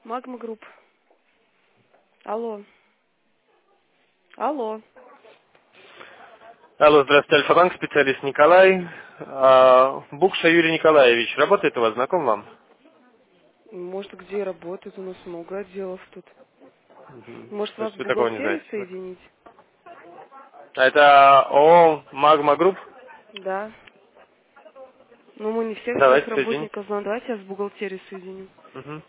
Магма Групп. Алло. Алло. Алло, здравствуйте, Альфа-банк, специалист Николай. Букша Юрий Николаевич, работает у вас, знаком вам? Может, где работает? У нас много отделов тут. Мгм. Может, То вас есть с вы такого не знаете, бухгалтерией да? соединить? А это ООО Магма Групп? Да. Ну, мы не всех своих Давайте соедините. работников знаем. Давайте я с бухгалтерией соединю. Мгм.